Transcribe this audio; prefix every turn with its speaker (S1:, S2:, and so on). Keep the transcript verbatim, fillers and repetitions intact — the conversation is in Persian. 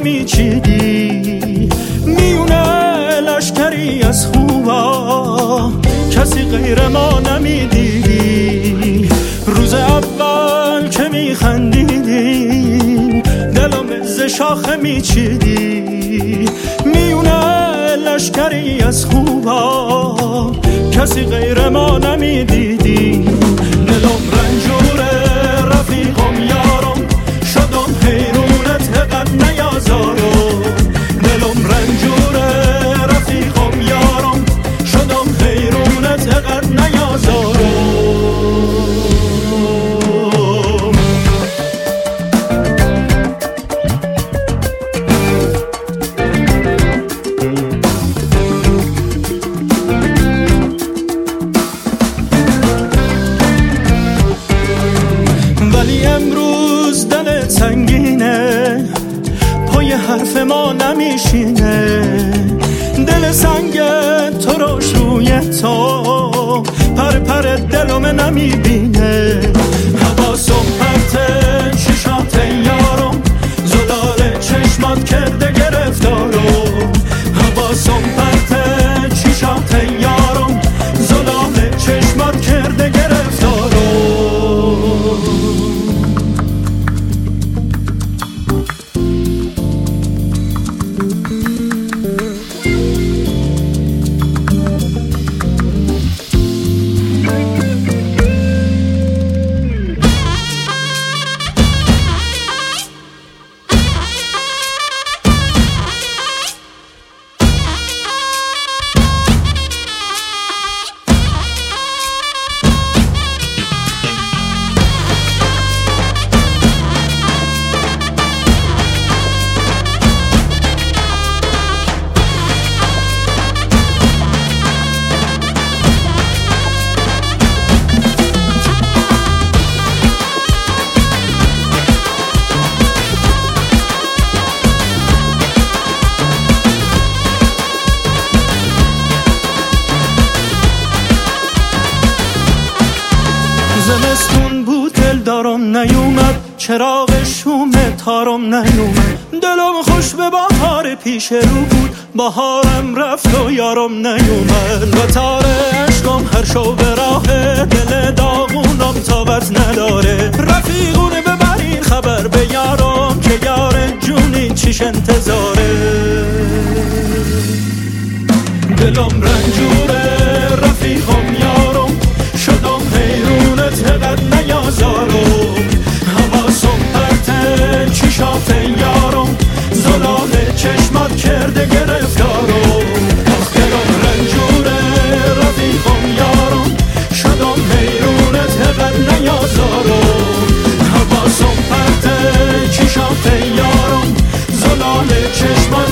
S1: میچیدی میونه لشکری از خوبا، کسی غیر ما نمیدیدی. روز اول که میخندیدی دلم ز شاخه میچیدی میونه لشکری از خوبا، کسی غیر ما نمیدیدی. دلم رنجوره رفیقم یارم، شدم حیرونت حقت نیازارم. دلم رنجوره رفیقم یارم، شدم حیرونت حقت نیازارم. ولی امروز دلت سنگینه، پای حرف ما نمیشینه. دل سنگ تو روش روی تو پر پر دلم نمیبینه. حواسم پرته چشات یارم، زلال چشمات کرده گرفتارم. حواسم پرته چشات یارم، زلال چشمات کرده گرفتارم. زمستون بود دل دارم نیومد، چراغ شوم تارم نیومد. دلم خوش به بهار پیش رو بود، بهارم رفت و یارم نیومد. و تار عشقم هر شو به راه، دل داغونم طاقت نداره. رفیقونه ببرین خبر به یارم، که یار جونی چیش انتظاره. دلم رنجوره رفیقم یارم، شدم حیرونت حقت نیازارم. حواسم پرته چشات یارم، زلال چشمات کرده گرفتارم. آخ دلم رنجوره رفیقم یارم، شدم حیرونت حقت نیازارم. حواسم پرته چشات یارم، زلال چشمات